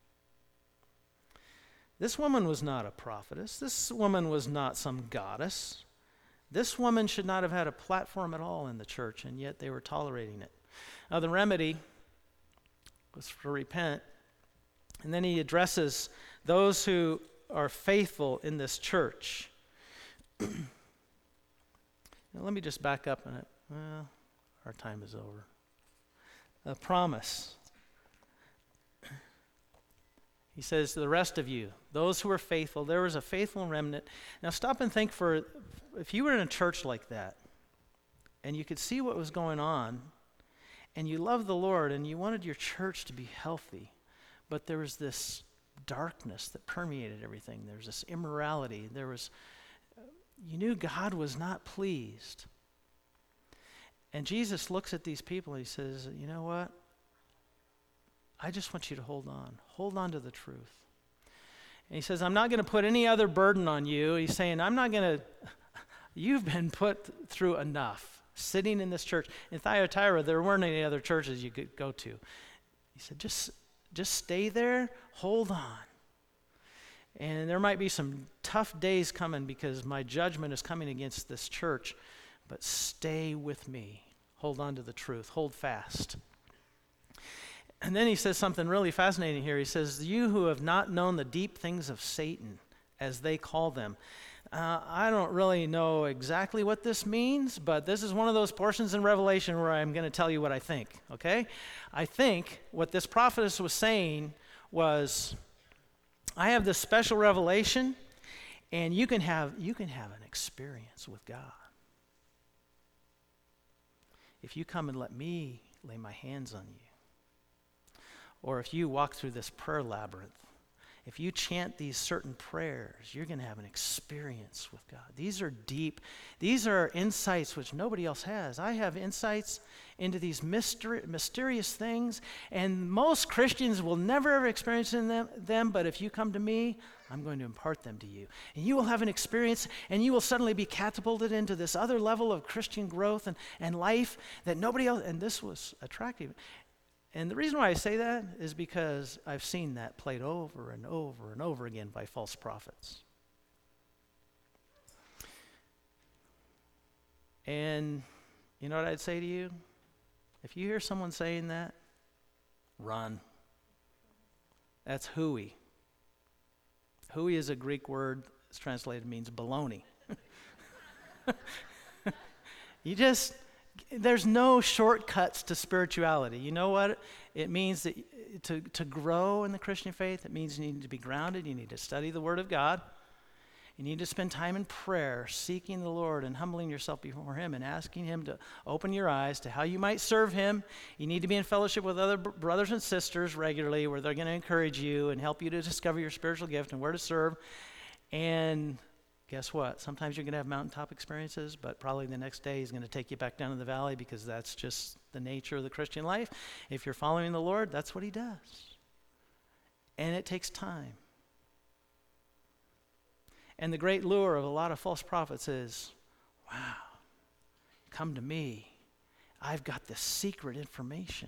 A: This woman was not a prophetess. This woman was not some goddess. This woman should not have had a platform at all in the church, and yet they were tolerating it. Now, the remedy was to repent, and then he addresses those who are faithful in this church. Now, let me just back up a minute. Well, our time is over. A promise. He says, the rest of you, those who are faithful, there was a faithful remnant. Now stop and think for, if you were in a church like that, and you could see what was going on, and you loved the Lord, and you wanted your church to be healthy, but there was this darkness that permeated everything. There was this immorality. There was, you knew God was not pleased. And Jesus looks at these people and he says, you know what? I just want you to hold on. Hold on to the truth. And he says, I'm not going to put any other burden on you. He's saying, I'm not going to, you've been put through enough sitting in this church. In Thyatira, there weren't any other churches you could go to. He said, just, just stay there, hold on. And there might be some tough days coming because my judgment is coming against this church, but stay with me. Hold on to the truth. Hold fast. And then he says something really fascinating here. He says, you who have not known the deep things of Satan, as they call them. Uh, I don't really know exactly what this means, but this is one of those portions in Revelation where I'm going to tell you what I think, okay? I think what this prophetess was saying was, I have this special revelation, and you can have you can have an experience with God. If you come and let me lay my hands on you. Or if you walk through this prayer labyrinth, if you chant these certain prayers, you're going to have an experience with God. These are deep. These are insights which nobody else has. I have insights into these mystery, mysterious things, and most Christians will never ever experience in them, them, but if you come to me, I'm going to impart them to you. And you will have an experience, and you will suddenly be catapulted into this other level of Christian growth and, and life that nobody else, and this was attractive. And the reason why I say that is because I've seen that played over and over and over again by false prophets. And you know what I'd say to you? If you hear someone saying that, run. That's hooey. Hooey is a Greek word. It's translated means baloney. You just, there's no shortcuts to spirituality. You know what? It means that to, to grow in the Christian faith, it means you need to be grounded. You need to study the Word of God. You need to spend time in prayer, seeking the Lord and humbling yourself before Him and asking Him to open your eyes to how you might serve Him. You need to be in fellowship with other b- brothers and sisters regularly where they're going to encourage you and help you to discover your spiritual gift and where to serve. And guess what? Sometimes you're going to have mountaintop experiences, but probably the next day He's going to take you back down to the valley because that's just the nature of the Christian life. If you're following the Lord, that's what He does. And it takes time. And the great lure of a lot of false prophets is, wow, come to me. I've got this secret information.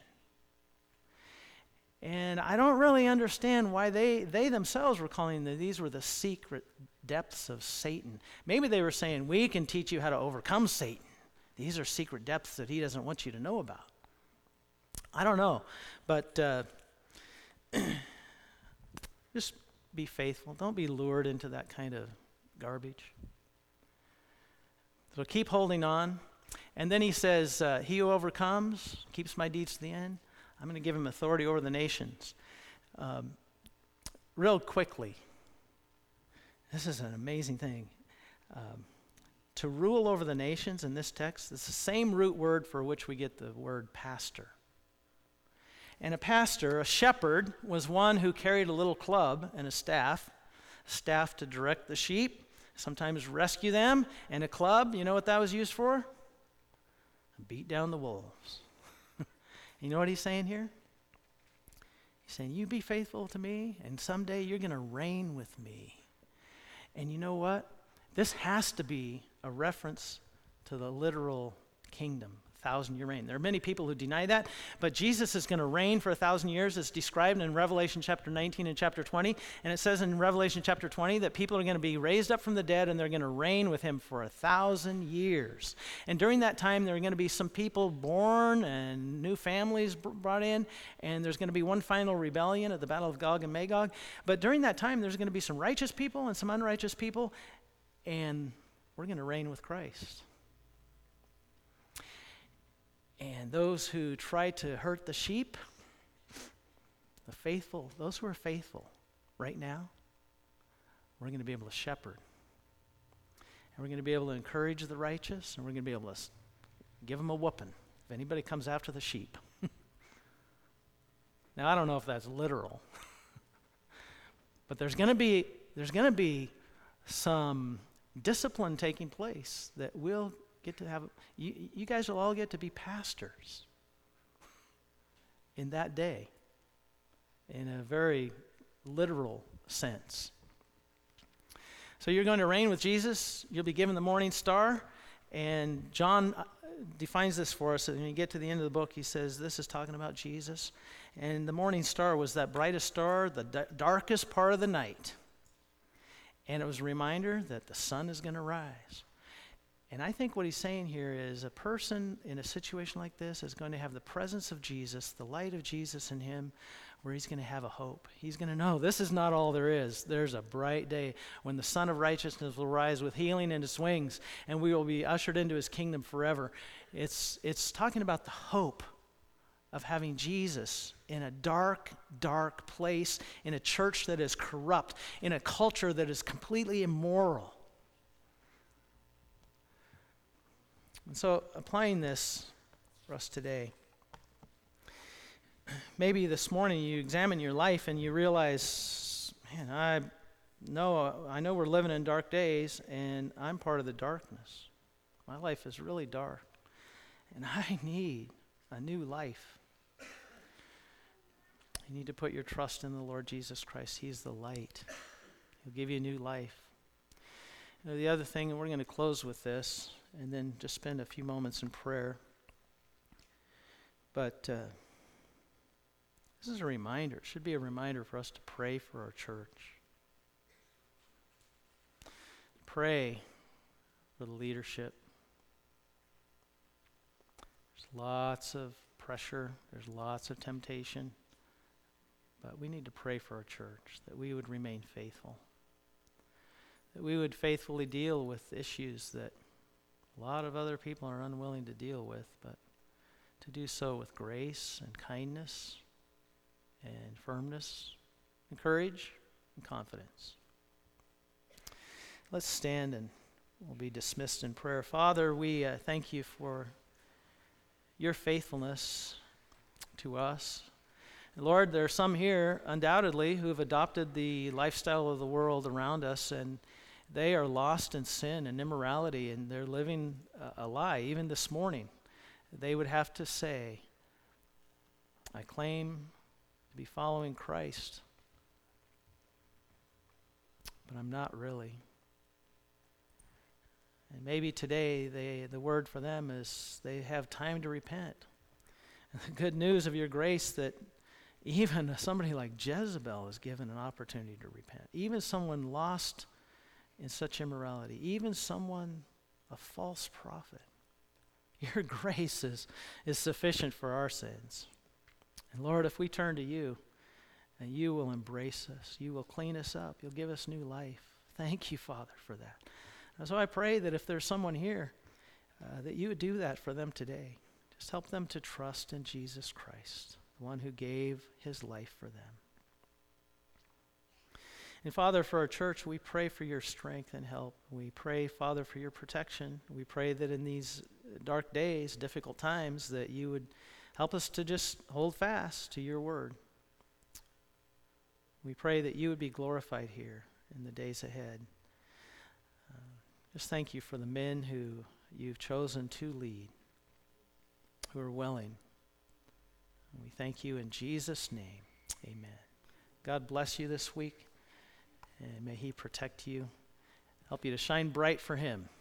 A: And I don't really understand why they, they themselves were calling that these were the secret depths of Satan. Maybe they were saying, we can teach you how to overcome Satan. These are secret depths that he doesn't want you to know about. I don't know, but uh, just be faithful. Don't be lured into that kind of garbage. So keep holding on. And then he says, uh, he who overcomes, keeps my deeds to the end, I'm going to give him authority over the nations. Um, real quickly, this is an amazing thing. Um, to rule over the nations in this text, it's the same root word for which we get the word pastor. And a pastor, a shepherd, was one who carried a little club and a staff, a staff to direct the sheep, sometimes rescue them, and a club, you know what that was used for? Beat down the wolves. You know what he's saying here? He's saying, you be faithful to me, and someday you're going to reign with me. And you know what? This has to be a reference to the literal kingdom, thousand-year reign. There are many people who deny that, but Jesus is going to reign for a thousand years. It's described in Revelation chapter nineteen and chapter twenty, and it says in Revelation chapter twenty that people are going to be raised up from the dead, and they're going to reign with him for a thousand years. And during that time, there are going to be some people born and new families brought in, and there's going to be one final rebellion at the Battle of Gog and Magog. But during that time, there's going to be some righteous people and some unrighteous people, and we're going to reign with Christ. And those who try to hurt the sheep, the faithful, those who are faithful right now, we're going to be able to shepherd. And we're going to be able to encourage the righteous, and we're going to be able to give them a whooping if anybody comes after the sheep. Now, I don't know if that's literal, but there's going to be there's going to be some discipline taking place that will get to have, you, you guys will all get to be pastors in that day, in a very literal sense. So you're going to reign with Jesus. You'll be given the morning star. And John defines this for us. And when you get to the end of the book, he says this is talking about Jesus. And the morning star was that brightest star, the d- darkest part of the night. And it was a reminder that the sun is going to rise. And I think what he's saying here is a person in a situation like this is going to have the presence of Jesus, the light of Jesus in him, where he's going to have a hope. He's going to know this is not all there is. There's a bright day when the Son of Righteousness will rise with healing in his wings, and we will be ushered into his kingdom forever. It's, it's talking about the hope of having Jesus in a dark, dark place, in a church that is corrupt, in a culture that is completely immoral. And so applying this for us today, maybe this morning you examine your life and you realize, man, I know, I know we're living in dark days and I'm part of the darkness. My life is really dark and I need a new life. You need to put your trust in the Lord Jesus Christ. He's the light. He'll give you a new life. You know, the other thing, and we're going to close with this, and then just spend a few moments in prayer. But uh, This is a reminder. It should be a reminder for us to pray for our church. Pray for the leadership. There's lots of pressure. There's lots of temptation. But we need to pray for our church, that we would remain faithful. That we would faithfully deal with issues that a lot of other people are unwilling to deal with, but to do so with grace and kindness and firmness and courage and confidence. Let's stand and we'll be dismissed in prayer. Father, we uh, thank you for your faithfulness to us. And Lord, there are some here, undoubtedly, who have adopted the lifestyle of the world around us, and they are lost in sin and immorality, and they're living a, a lie. Even this morning, they would have to say, I claim to be following Christ, but I'm not really. And maybe today they, the word for them is they have time to repent. And the good news of your grace that even somebody like Jezebel is given an opportunity to repent. Even someone lost in such immorality. Even someone, a false prophet. Your grace is, is sufficient for our sins. And Lord, if we turn to you, and you will embrace us. You will clean us up. You'll give us new life. Thank you, Father, for that. And so I pray that if there's someone here, uh, that you would do that for them today. Just help them to trust in Jesus Christ, the one who gave his life for them. And Father, for our church, we pray for your strength and help. We pray, Father, for your protection. We pray that in these dark days, difficult times, that you would help us to just hold fast to your word. We pray that you would be glorified here in the days ahead. Uh, just thank you for the men who you've chosen to lead, who are willing. And we thank you in Jesus' name. Amen. God bless you this week, and may he protect you, help you to shine bright for him.